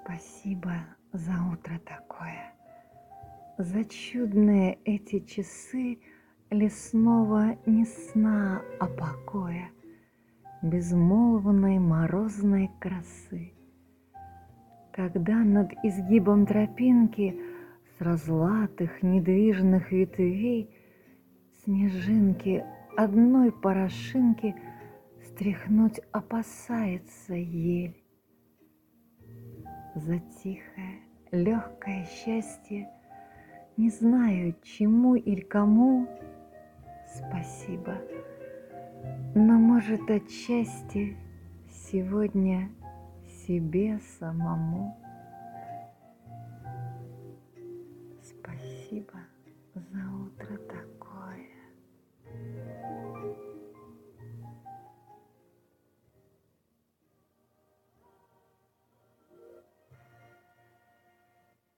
Спасибо за утро такое, за чудные эти часы лесного не сна, а покоя, безмолвной морозной красы. Когда над изгибом тропинки с разлатых недвижных ветвей снежинки одной порошинки стряхнуть опасается ель. За тихое, легкое счастье не знаю, чему или кому спасибо, но, может, отчасти сегодня себе самому. Спасибо за утро такое.